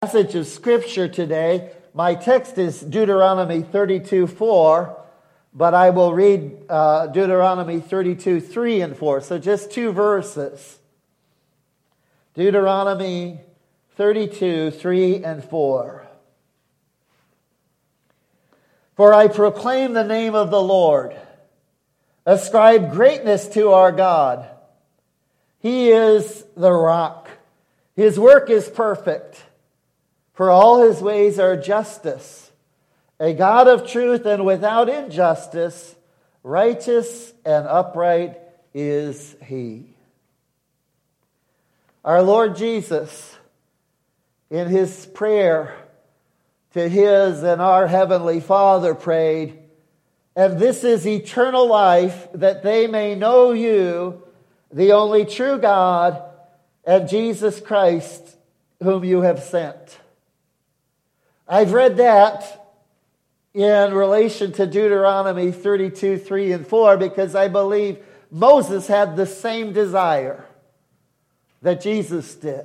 Passage of Scripture today. My text is Deuteronomy 32:4, but I will read Deuteronomy 32:3 and 4. So just two verses. Deuteronomy 32:3 and 4. For I proclaim the name of the Lord. Ascribe greatness to our God. He is the rock. His work is perfect. For all his ways are justice, a God of truth and without injustice, righteous and upright is he. Our Lord Jesus, in his prayer to his and our Heavenly Father, prayed, and this is eternal life, that they may know you, the only true God, and Jesus Christ, whom you have sent. I've read that in relation to Deuteronomy 32:3 and 4 because I believe Moses had the same desire that Jesus did.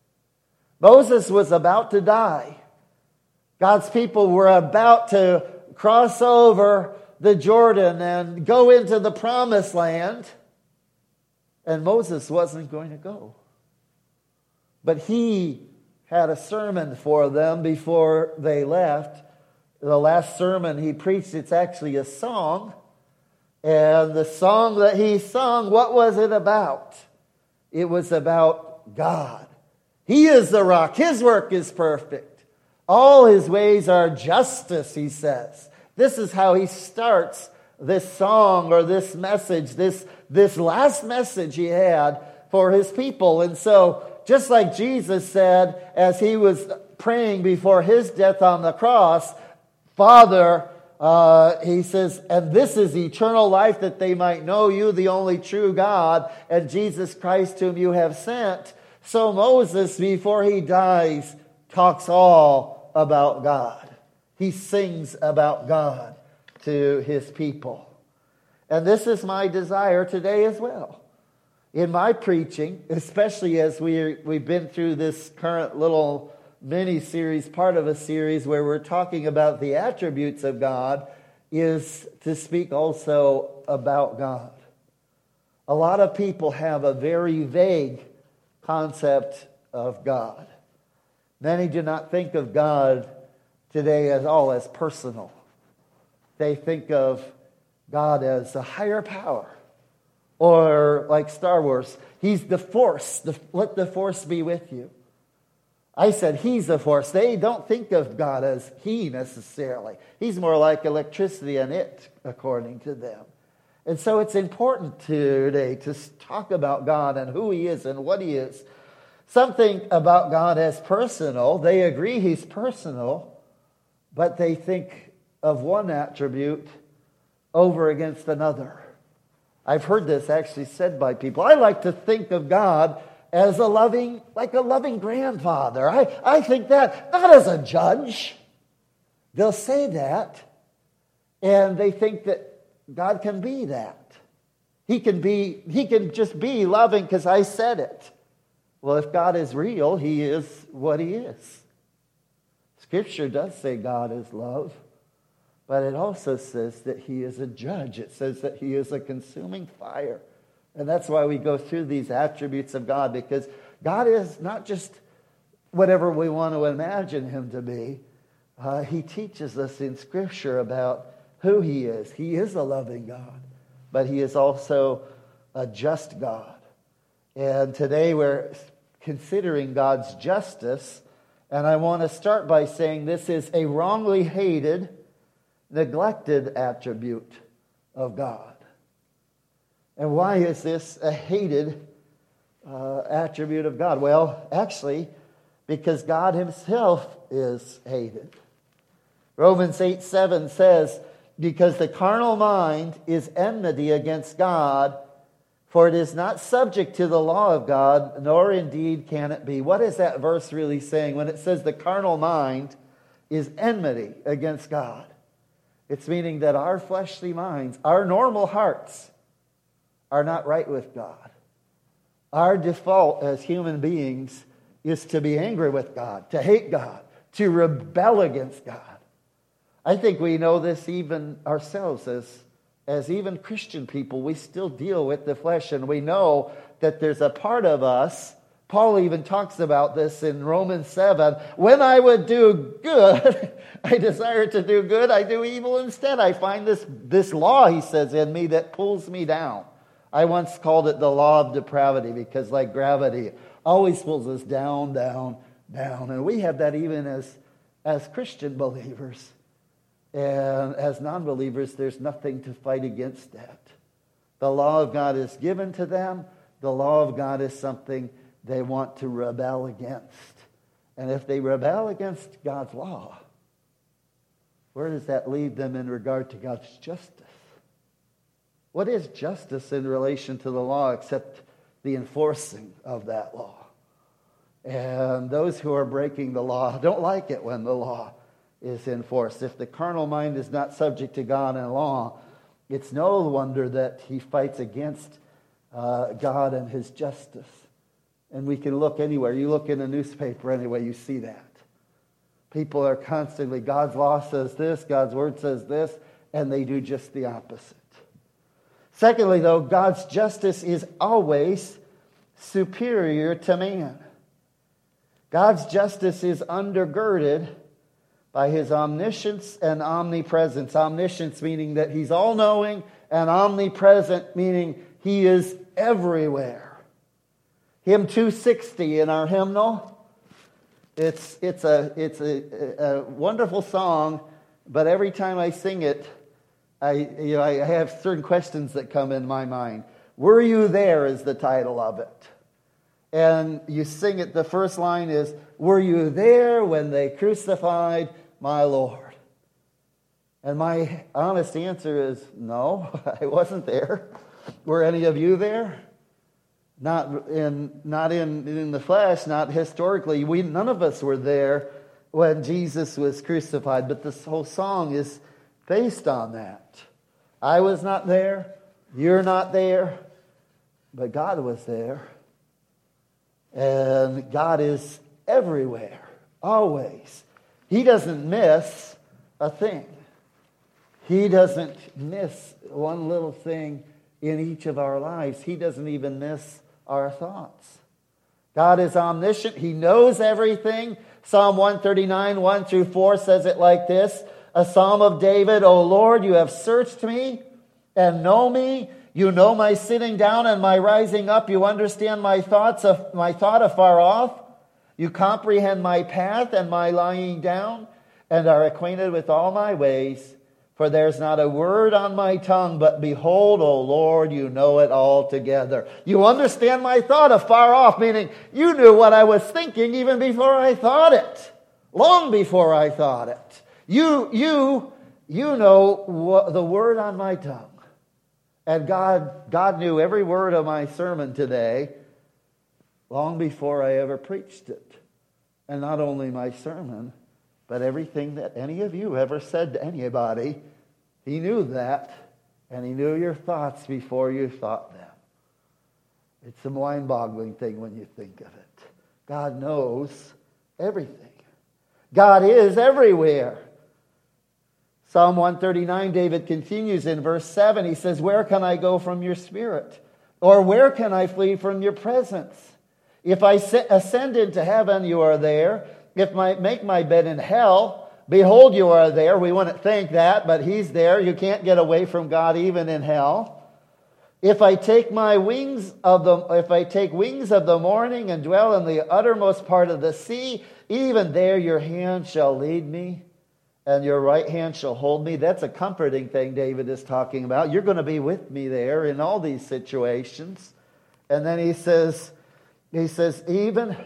Moses was about to die. God's people were about to cross over the Jordan and go into the promised land, and Moses wasn't going to go. But he had a sermon for them before they left. The last sermon he preached, it's actually a song. And the song that he sung, what was it about? It was about God. He is the rock. His work is perfect. All his ways are justice, he says. This is how he starts this song or this message, this last message he had for his people. And so, just like Jesus said as he was praying before his death on the cross, Father, he says, and this is eternal life, that they might know you, the only true God, and Jesus Christ whom you have sent. So Moses, before he dies, talks all about God. He sings about God to his people. And this is my desire today as well. In my preaching, especially as we've been through this current little mini-series, part of a series where we're talking about the attributes of God, is to speak also about God. A lot of people have a very vague concept of God. Many do not think of God today at all as personal. They think of God as a higher power. Or like Star Wars, he's the force. Let the force be with you. I said he's the force. They don't think of God as he necessarily. He's more like electricity and it, according to them. And so it's important today to talk about God and who he is and what he is. Something about God as personal. They agree he's personal, but they think of one attribute over against another. I've heard this actually said by people. I like to think of God as a loving grandfather. I think that, not as a judge. They'll say that, and they think that God can be that. He can just be loving because I said it. Well, if God is real, he is what he is. Scripture does say God is love. But it also says that he is a judge. It says that he is a consuming fire. And that's why we go through these attributes of God, because God is not just whatever we want to imagine him to be. He teaches us in Scripture about who he is. He is a loving God, but he is also a just God. And today we're considering God's justice. And I want to start by saying this is a wrongly hated, neglected attribute of God. And why is this a hated attribute of God? Well, actually, because God himself is hated. Romans 8:7 says, because the carnal mind is enmity against God, for it is not subject to the law of God, nor indeed can it be. What is that verse really saying when it says the carnal mind is enmity against God? It's meaning that our fleshly minds, our normal hearts, are not right with God. Our default as human beings is to be angry with God, to hate God, to rebel against God. I think we know this even ourselves as even Christian people. We still deal with the flesh, and we know that there's a part of us. Paul even talks about this in Romans 7. When I would do good, I desire to do good, I do evil instead. I find this law, he says, in me that pulls me down. I once called it the law of depravity, because like gravity, always pulls us down, down, down. And we have that even as Christian believers. And as non-believers, there's nothing to fight against that. The law of God is given to them. The law of God is something they want to rebel against. And if they rebel against God's law, where does that leave them in regard to God's justice? What is justice in relation to the law except the enforcing of that law? And those who are breaking the law don't like it when the law is enforced. If the carnal mind is not subject to God and law, it's no wonder that he fights against God and his justice. And we can look anywhere. You look in a newspaper anyway, you see that. People are constantly, God's law says this, God's word says this, and they do just the opposite. Secondly, though, God's justice is always superior to man. God's justice is undergirded by his omniscience and omnipresence. Omniscience meaning that he's all-knowing, and omnipresent meaning he is everywhere. Hymn 260 in our hymnal, it's a wonderful song, but every time I sing it, I have certain questions that come in my mind. Were you there is the title of it. And you sing it, the first line is, were you there when they crucified my Lord? And my honest answer is, no, I wasn't there. Were any of you there? Not in the flesh, not historically. None of us were there when Jesus was crucified, but this whole song is based on that. I was not there, you're not there, but God was there. And God is everywhere, always. He doesn't miss a thing. He doesn't miss one little thing in each of our lives. He doesn't even miss our thoughts. God is omniscient. He knows everything. Psalm 139, 1 through 4 says it like this. A psalm of David, O Lord, you have searched me and know me. You know my sitting down and my rising up. You understand my thought afar off. You comprehend my path and my lying down, and are acquainted with all my ways. For there's not a word on my tongue, but behold, O Lord, you know it altogether. You understand my thought afar off, meaning you knew what I was thinking even before I thought it. Long before I thought it. You know the word on my tongue. And God knew every word of my sermon today long before I ever preached it. And not only my sermon, but everything that any of you ever said to anybody, he knew that, and he knew your thoughts before you thought them. It's a mind-boggling thing when you think of it. God knows everything. God is everywhere. Psalm 139, David continues in verse 7. He says, where can I go from your spirit? Or where can I flee from your presence? If I ascend into heaven, you are there. If I make my bed in hell, behold, you are there. We wouldn't think that, but he's there. You can't get away from God even in hell. If I take wings of the morning and dwell in the uttermost part of the sea, even there your hand shall lead me, and your right hand shall hold me. That's a comforting thing David is talking about. You're going to be with me there in all these situations. And then he says, if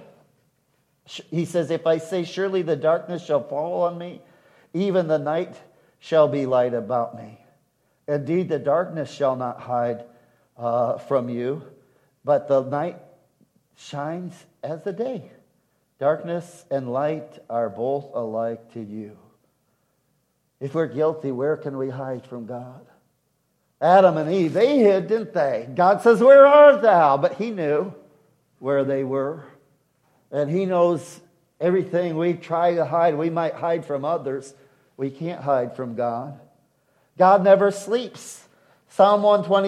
I say, surely the darkness shall fall on me, even the night shall be light about me. Indeed, the darkness shall not hide from you, but the night shines as the day. Darkness and light are both alike to you. If we're guilty, where can we hide from God? Adam and Eve, they hid, didn't they? God says, where art thou? But he knew where they were. And He knows everything we try to hide. We might hide from others. We can't hide from God. God never sleeps. Psalm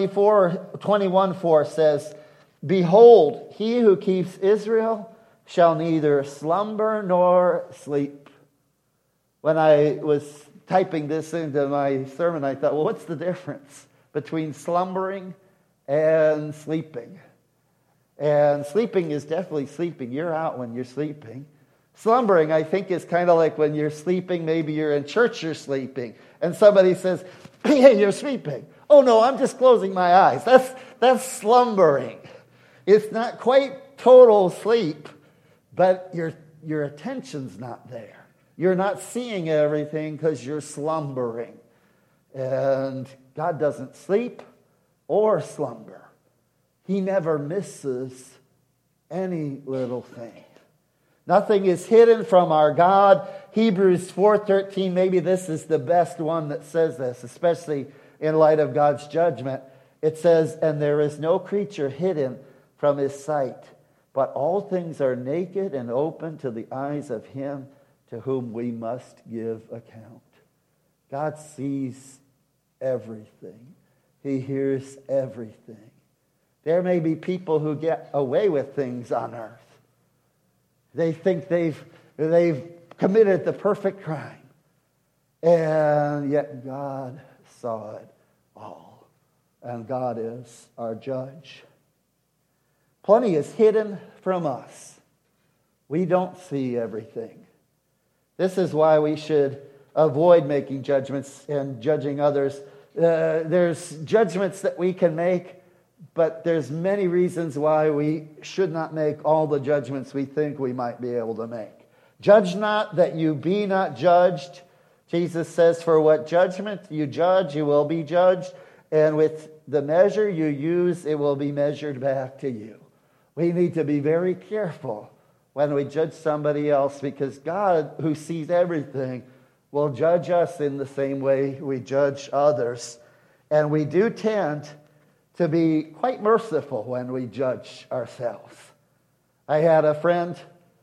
121:4 says, "Behold, he who keeps Israel shall neither slumber nor sleep." When I was typing this into my sermon, I thought, well, what's the difference between slumbering and sleeping? And sleeping is definitely sleeping. You're out when you're sleeping. Slumbering, I think, is kind of like when you're sleeping. Maybe you're in church, you're sleeping, and somebody says, "Hey, you're sleeping." "Oh no, I'm just closing my eyes." That's slumbering. It's not quite total sleep, but your attention's not there. You're not seeing everything because you're slumbering. And God doesn't sleep or slumber. He never misses any little thing. Nothing is hidden from our God. Hebrews 4:13, maybe this is the best one that says this, especially in light of God's judgment. It says, "And there is no creature hidden from His sight, but all things are naked and open to the eyes of Him to whom we must give account." God sees everything. He hears everything. There may be people who get away with things on earth. They think they've committed the perfect crime. And yet God saw it all. And God is our judge. Plenty is hidden from us. We don't see everything. This is why we should avoid making judgments and judging others. There's judgments that we can make, but there's many reasons why we should not make all the judgments we think we might be able to make. Judge not that you be not judged. Jesus says, "For what judgment you judge, you will be judged. And with the measure you use, it will be measured back to you." We need to be very careful when we judge somebody else, because God, who sees everything, will judge us in the same way we judge others. And we do tend to be quite merciful when we judge ourselves. I had a friend,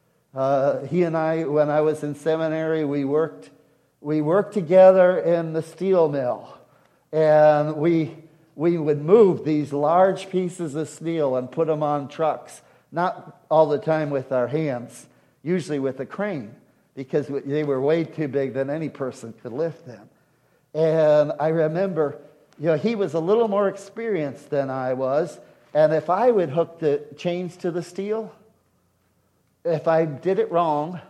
he and I, when I was in seminary, we worked together in the steel mill. And we would move these large pieces of steel and put them on trucks. Not all the time with our hands, usually with a crane, because they were way too big than any person could lift them. And I remember, he was a little more experienced than I was, and if I would hook the chains to the steel, if I did it wrong,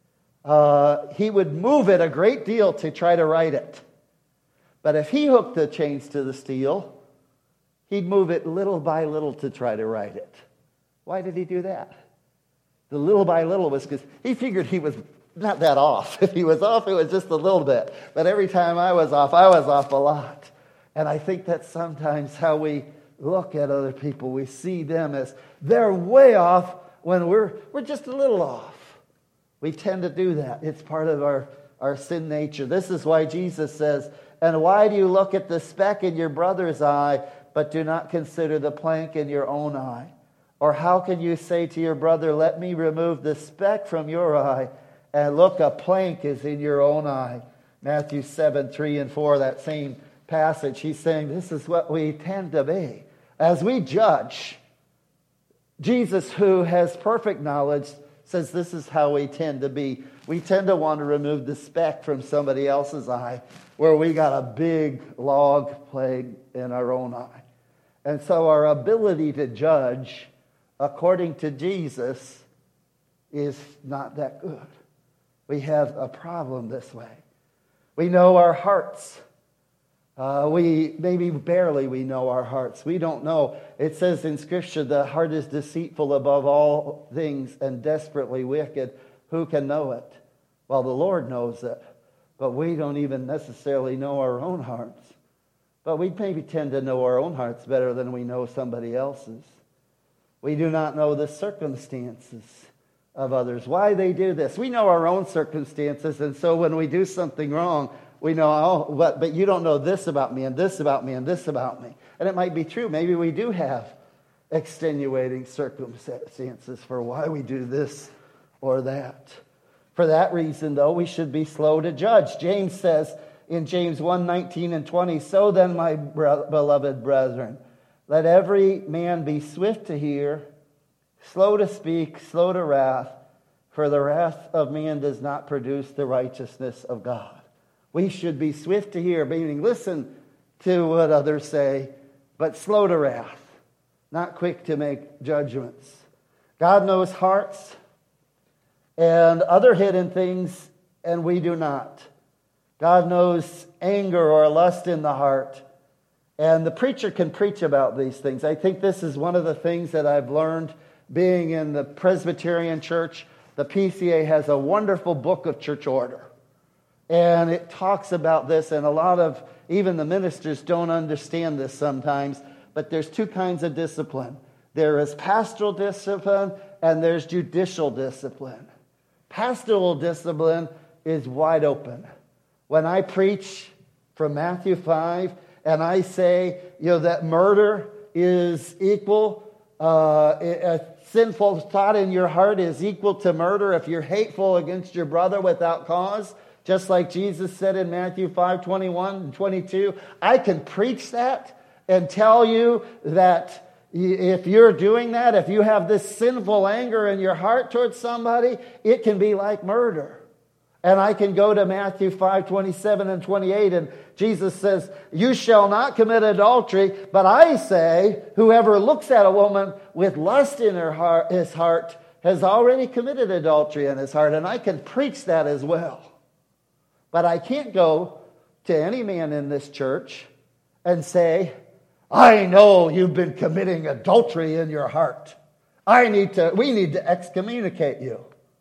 he would move it a great deal to try to right it. But if he hooked the chains to the steel, he'd move it little by little to try to right it. Why did he do that? The little by little was because he figured he was not that off. If he was off, it was just a little bit. But every time I was off a lot. And I think that's sometimes how we look at other people. We see them as they're way off when we're just a little off. We tend to do that. It's part of our sin nature. This is why Jesus says, "And why do you look at the speck in your brother's eye, but do not consider the plank in your own eye? Or how can you say to your brother, 'Let me remove the speck from your eye,' and look, a plank is in your own eye?" Matthew 7:3-4, that same passage, he's saying this is what we tend to be. As we judge, Jesus, who has perfect knowledge, says this is how we tend to be. We tend to want to remove the speck from somebody else's eye where we got a big log plank in our own eye. And so our ability to judge according to Jesus is not that good. We have a problem this way. We know our hearts. We know our hearts. We don't know. It says in Scripture, the heart is deceitful above all things and desperately wicked. Who can know it? Well, the Lord knows it. But we don't even necessarily know our own hearts. But we maybe tend to know our own hearts better than we know somebody else's. We do not know the circumstances of others, why they do this. We know our own circumstances, and so when we do something wrong, we know, but you don't know this about me, and this about me, and this about me. And it might be true. Maybe we do have extenuating circumstances for why we do this or that. For that reason, though, we should be slow to judge. James says in James 1:19 and 20, "So then, my beloved brethren, let every man be swift to hear, slow to speak, slow to wrath, for the wrath of man does not produce the righteousness of God." We should be swift to hear, meaning listen to what others say, but slow to wrath, not quick to make judgments. God knows hearts and other hidden things, and we do not. God knows anger or lust in the heart, and the preacher can preach about these things. I think this is one of the things that I've learned being in the Presbyterian Church. The PCA has a wonderful book of church order, and it talks about this, and a lot of even the ministers don't understand this sometimes, but there's two kinds of discipline. There is pastoral discipline and there's judicial discipline. Pastoral discipline is wide open. When I preach from Matthew 5 and I say, that murder is equal, a sinful thought in your heart is equal to murder if you're hateful against your brother without cause, just like Jesus said in Matthew 5:21 and 22, I can preach that and tell you that if you're doing that, if you have this sinful anger in your heart towards somebody, it can be like murder. And I can go to Matthew 5:27 and 28, and Jesus says, "You shall not commit adultery, but I say, whoever looks at a woman with lust in his heart has already committed adultery in his heart." And I can preach that as well. But I can't go to any man in this church and say, "I know you've been committing adultery in your heart. We need to excommunicate you."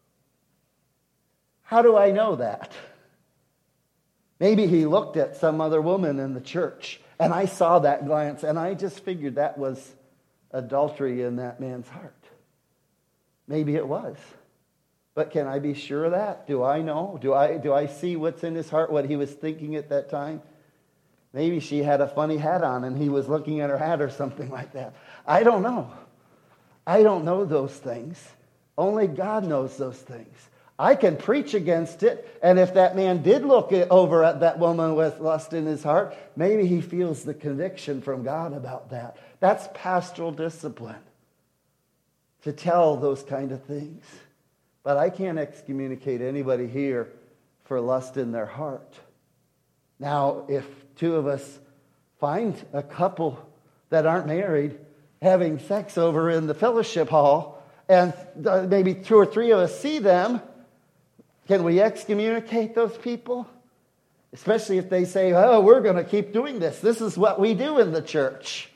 How do I know that? Maybe he looked at some other woman in the church, and I saw that glance, and I just figured that was adultery in that man's heart. Maybe it was. But can I be sure of that? Do I know? Do I see what's in his heart, what he was thinking at that time? Maybe she had a funny hat on and he was looking at her hat or something like that. I don't know. I don't know those things. Only God knows those things. I can preach against it, and if that man did look over at that woman with lust in his heart, maybe he feels the conviction from God about that. That's pastoral discipline, to tell those kind of things. But I can't excommunicate anybody here for lust in their heart. Now, if two of us find a couple that aren't married having sex over in the fellowship hall, and maybe two or three of us see them, can we excommunicate those people? Especially if they say, "Oh, we're going to keep doing this. This is what we do in the church."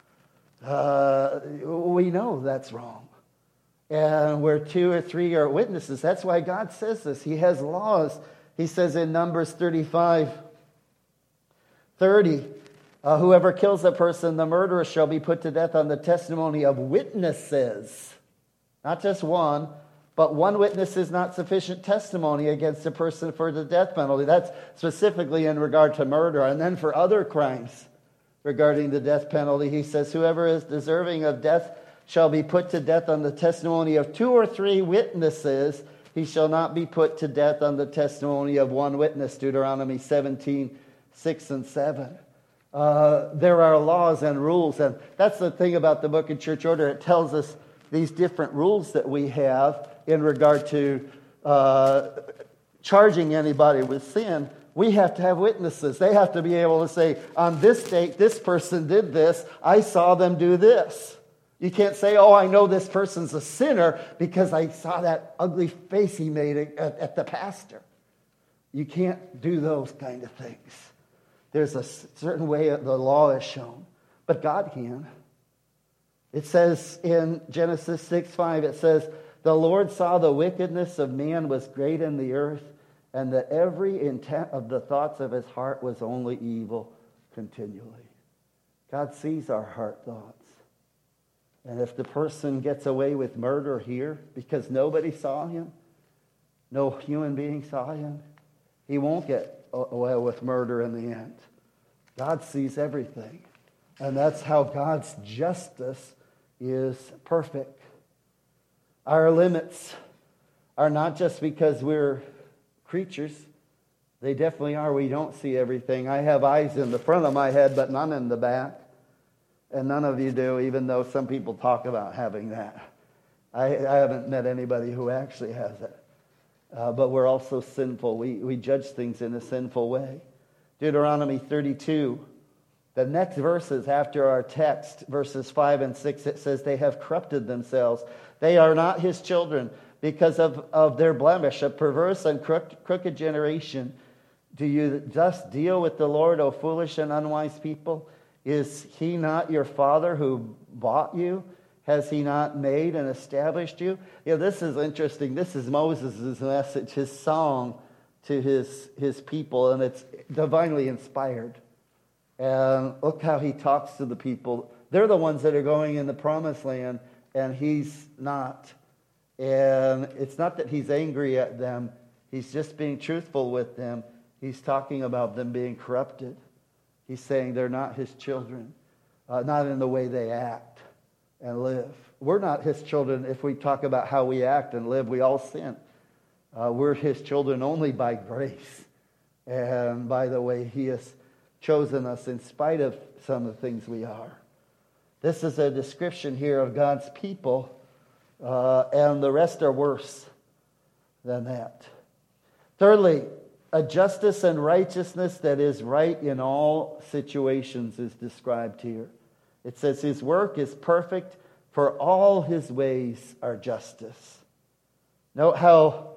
We know that's wrong. And where two or three are witnesses, that's why God says this. He has laws. He says in Numbers 35:30, whoever kills a person, the murderer shall be put to death on the testimony of witnesses. Not just one, but one witness is not sufficient testimony against a person for the death penalty. That's specifically in regard to murder. And then for other crimes regarding the death penalty, he says, whoever is deserving of death shall be put to death on the testimony of two or three witnesses. He shall not be put to death on the testimony of one witness. Deuteronomy 17:6 and 7. There are laws and rules, and that's the thing about the Book of Church Order. It tells us these different rules that we have in regard to charging anybody with sin. We have to have witnesses. They have to be able to say, on this date, this person did this. I saw them do this. You can't say, "Oh, I know this person's a sinner because I saw that ugly face he made at the pastor." You can't do those kind of things. There's a certain way the law is shown, but God can. It says in Genesis 6:5, it says, "The Lord saw the wickedness of man was great in the earth, and that every intent of the thoughts of his heart was only evil continually." God sees our heart thoughts. And if the person gets away with murder here because nobody saw him, no human being saw him, he won't get away with murder in the end. God sees everything. And that's how God's justice is perfect. Our limits are not just because we're creatures. They definitely are. We don't see everything. I have eyes in the front of my head, but none in the back. And none of you do, even though some people talk about having that. I haven't met anybody who actually has it. But we're also sinful. We judge things in a sinful way. Deuteronomy 32, the next verses after our text, verses 5 and 6, it says, they have corrupted themselves. They are not his children because of their blemish, a perverse and crooked generation. Do you just deal with the Lord, O foolish and unwise people? Is he not your father who bought you? Has he not made and established you? This is interesting. This is Moses' message, his song to his people, and it's divinely inspired. And look how he talks to the people. They're the ones that are going in the promised land, and he's not. And it's not that he's angry at them. He's just being truthful with them. He's talking about them being corrupted. He's saying they're not his children, not in the way they act and live. We're not his children if we talk about how we act and live. We all sin. We're his children only by grace and by the way he has chosen us in spite of some of the things we are. This is a description here of God's people, and the rest are worse than that. Thirdly, a justice and righteousness that is right in all situations is described here. It says his work is perfect, for all his ways are justice. Note how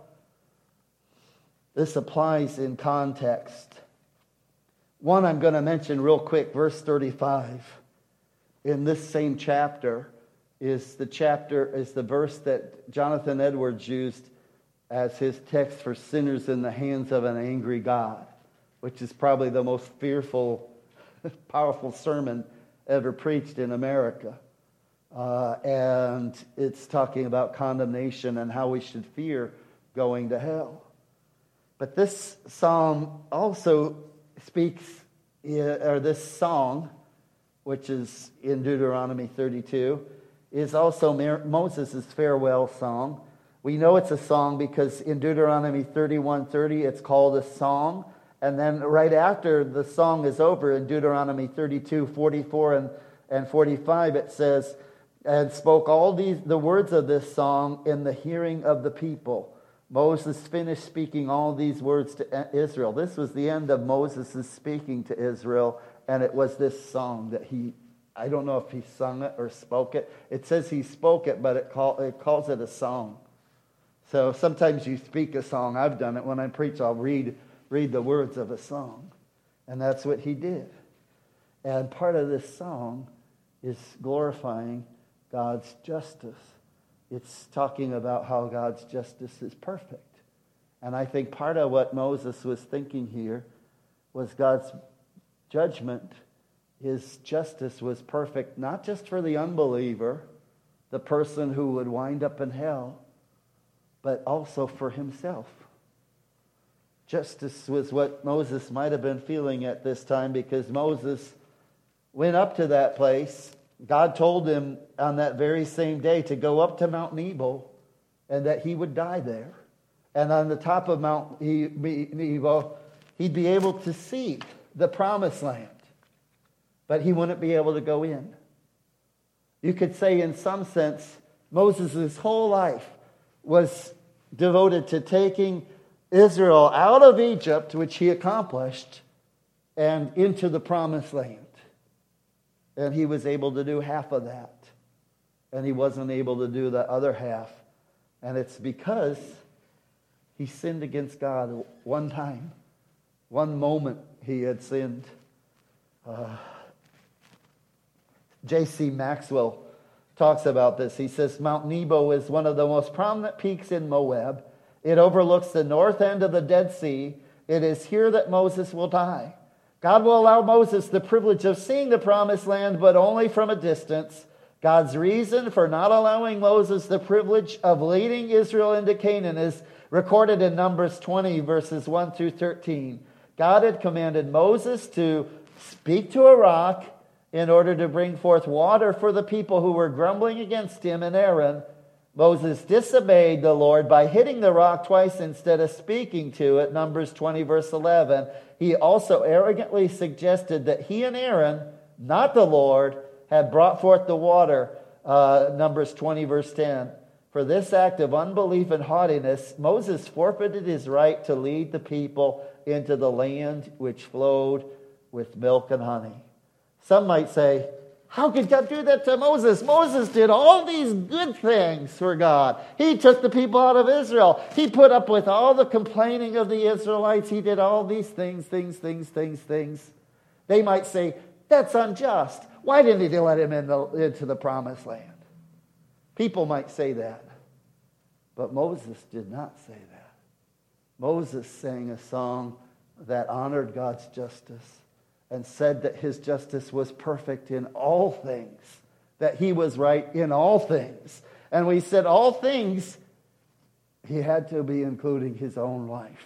this applies in context. One I'm going to mention real quick, verse 35. In this same chapter is the verse that Jonathan Edwards used as his text for sinners in the hands of an angry God, which is probably the most fearful, powerful sermon ever preached in America. And it's talking about condemnation and how we should fear going to hell. But this psalm also speaks, or this song, which is in Deuteronomy 32, is also Moses' farewell song. We know it's a song because in Deuteronomy 31:30 it's called a song. And then right after the song is over in Deuteronomy 32:44 and 45 it says, and spoke all the words of this song in the hearing of the people. Moses finished speaking all these words to Israel. This was the end of Moses' speaking to Israel, and it was this song that I don't know if he sung it or spoke it. It says he spoke it, but it calls it a song. So sometimes you speak a song. I've done it. When I preach, I'll read the words of a song. And that's what he did. And part of this song is glorifying God's justice. It's talking about how God's justice is perfect. And I think part of what Moses was thinking here was God's judgment, his justice was perfect, not just for the unbeliever, the person who would wind up in hell, but also for himself. Justice was what Moses might have been feeling at this time, because Moses went up to that place. God told him on that very same day to go up to Mount Nebo and that he would die there. And on the top of Mount Nebo, he'd be able to see the promised land, but he wouldn't be able to go in. You could say in some sense, Moses' whole life was devoted to taking Israel out of Egypt, which he accomplished, and into the promised land. And he was able to do half of that. And he wasn't able to do the other half. And it's because he sinned against God one time. One moment he had sinned. J.C. Maxwell talks about this. He says, Mount Nebo is one of the most prominent peaks in Moab. It overlooks the north end of the Dead Sea. It is here that Moses will die. God will allow Moses the privilege of seeing the promised land, but only from a distance. God's reason for not allowing Moses the privilege of leading Israel into Canaan is recorded in Numbers 20, verses 1 through 13. God had commanded Moses to speak to a rock in order to bring forth water for the people who were grumbling against him and Aaron. Moses disobeyed the Lord by hitting the rock twice instead of speaking to it, Numbers 20, verse 11. He also arrogantly suggested that he and Aaron, not the Lord, had brought forth the water, Numbers 20, verse 10. For this act of unbelief and haughtiness, Moses forfeited his right to lead the people into the land which flowed with milk and honey. Some might say, how could God do that to Moses? Moses did all these good things for God. He took the people out of Israel. He put up with all the complaining of the Israelites. He did all these things. They might say, that's unjust. Why didn't he let him into the promised land? People might say that. But Moses did not say that. Moses sang a song that honored God's justice and said that his justice was perfect in all things, that he was right in all things. And we said all things, he had to be including his own life.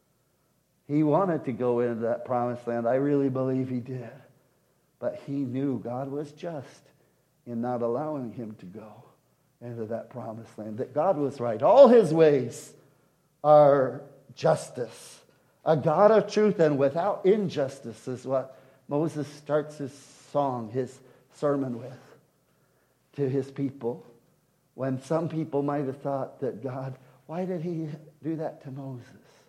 He wanted to go into that promised land. I really believe he did. But he knew God was just in not allowing him to go into that promised land, that God was right. All his ways are justice. A God of truth and without injustice is what Moses starts his song, his sermon with, to his people. When some people might have thought that God, why did he do that to Moses?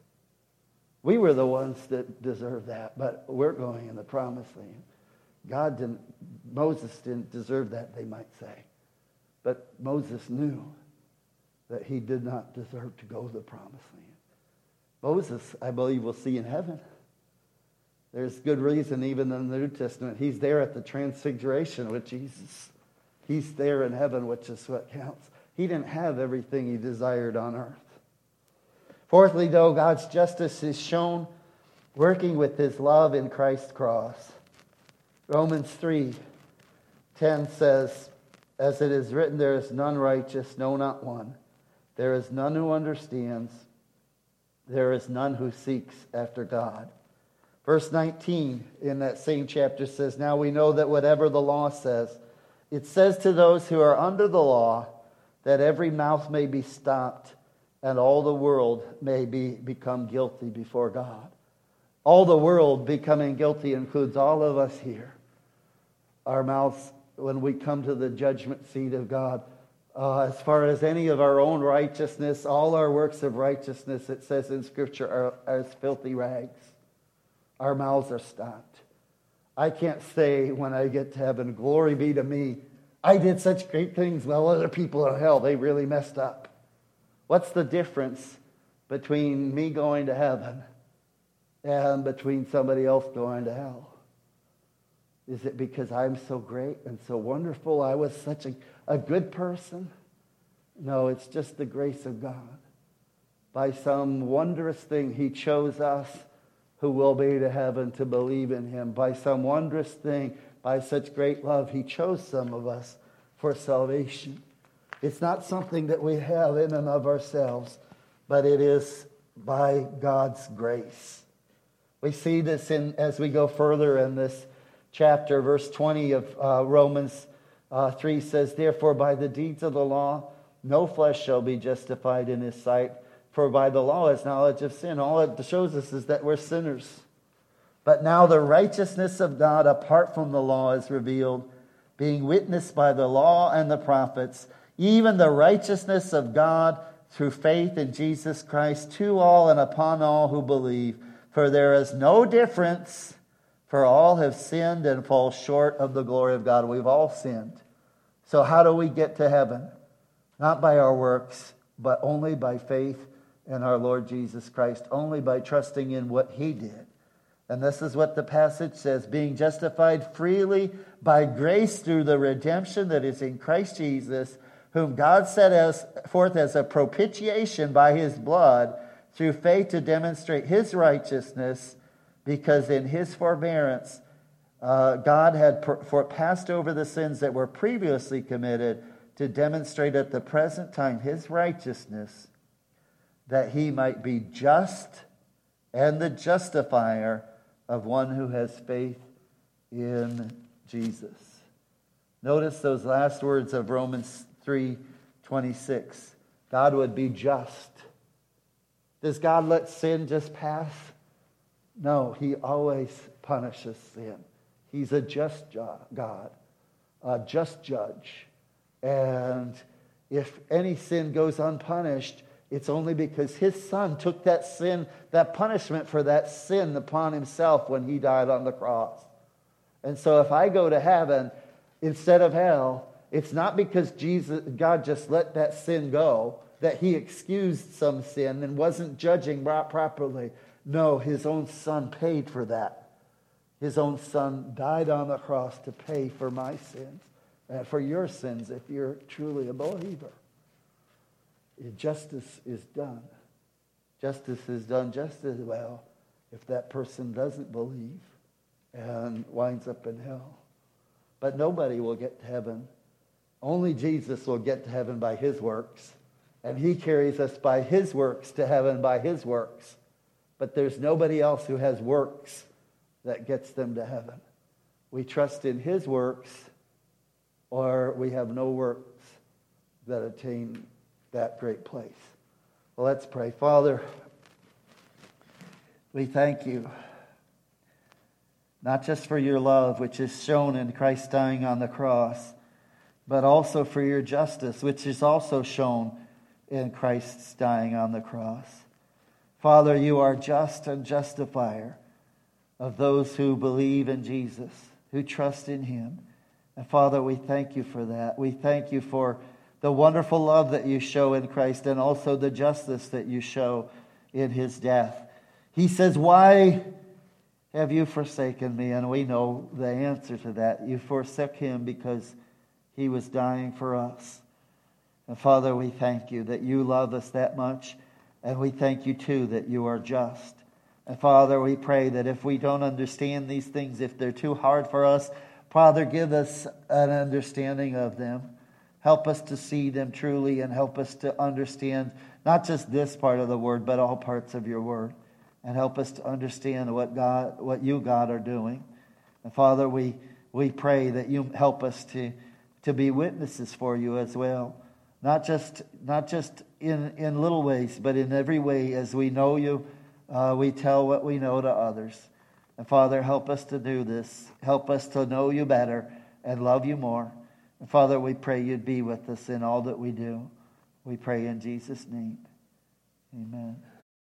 We were the ones that deserved that, but we're going in the promised land. Moses didn't deserve that, they might say. But Moses knew that he did not deserve to go to the promised land. Moses, I believe, we'll see in heaven. There's good reason, even in the New Testament, he's there at the transfiguration with Jesus. He's there in heaven, which is what counts. He didn't have everything he desired on earth. Fourthly, though, God's justice is shown working with his love in Christ's cross. Romans 3:10 says, as it is written, there is none righteous, no, not one. There is none who understands. There is none who seeks after God. Verse 19 in that same chapter says, now we know that whatever the law says, it says to those who are under the law that every mouth may be stopped and all the world may become guilty before God. All the world becoming guilty includes all of us here. Our mouths, when we come to the judgment seat of God, as far as any of our own righteousness, all our works of righteousness, it says in Scripture, are as filthy rags. Our mouths are stopped. I can't say when I get to heaven, glory be to me, I did such great things while other people in hell, they really messed up. What's the difference between me going to heaven and between somebody else going to hell? Is it because I'm so great and so wonderful? I was such a good person? No, it's just the grace of God. By some wondrous thing, he chose us who will be to heaven to believe in him. By some wondrous thing, by such great love, he chose some of us for salvation. It's not something that we have in and of ourselves, but it is by God's grace. We see this as we go further in this chapter. Verse 20 of Romans 3 says, therefore by the deeds of the law, no flesh shall be justified in his sight, for by the law is knowledge of sin. All it shows us is that we're sinners. But now the righteousness of God apart from the law is revealed, being witnessed by the law and the prophets, even the righteousness of God through faith in Jesus Christ to all and upon all who believe. For there is no difference, for all have sinned and fall short of the glory of God. We've all sinned. So how do we get to heaven? Not by our works, but only by faith in our Lord Jesus Christ, only by trusting in what he did. And this is what the passage says, being justified freely by grace through the redemption that is in Christ Jesus, whom God set forth as a propitiation by his blood through faith to demonstrate his righteousness, because in his forbearance God had passed over the sins that were previously committed to demonstrate at the present time his righteousness, that he might be just and the justifier of one who has faith in Jesus. Notice those last words of Romans 3:20. 26. God would be just. Does God let sin just pass? No, he always punishes sin. He's a just God, a just judge. And if any sin goes unpunished, it's only because his son took that sin, that punishment for that sin upon himself when he died on the cross. And so if I go to heaven instead of hell, it's not because God just let that sin go, that he excused some sin and wasn't judging properly. No, his own son paid for that. His own son died on the cross to pay for my sins and for your sins if you're truly a believer. Justice is done. Justice is done just as well if that person doesn't believe and winds up in hell. But nobody will get to heaven. Only Jesus will get to heaven by his works. And he carries us by his works to heaven by his works. But there's nobody else who has works that gets them to heaven. We trust in his works, or we have no works that attain that great place. Well, let's pray. Father, we thank you, not just for your love, which is shown in Christ dying on the cross, but also for your justice, which is also shown in Christ's dying on the cross. Father, you are just and justifier of those who believe in Jesus, who trust in him. And Father, we thank you for that. We thank you for the wonderful love that you show in Christ and also the justice that you show in his death. He says, why have you forsaken me? And we know the answer to that. You forsook him because he was dying for us. And Father, we thank you that you love us that much. And we thank you too that you are just. And Father, we pray that if we don't understand these things, if they're too hard for us, Father, give us an understanding of them. Help us to see them truly and help us to understand not just this part of the word, but all parts of your word. And help us to understand what you, God, are doing. And Father, we pray that you help us to be witnesses for you as well. Not just in little ways, but in every way. As we know you, we tell what we know to others. And Father, help us to do this. Help us to know you better and love you more. And Father, we pray you'd be with us in all that we do. We pray in Jesus' name. Amen.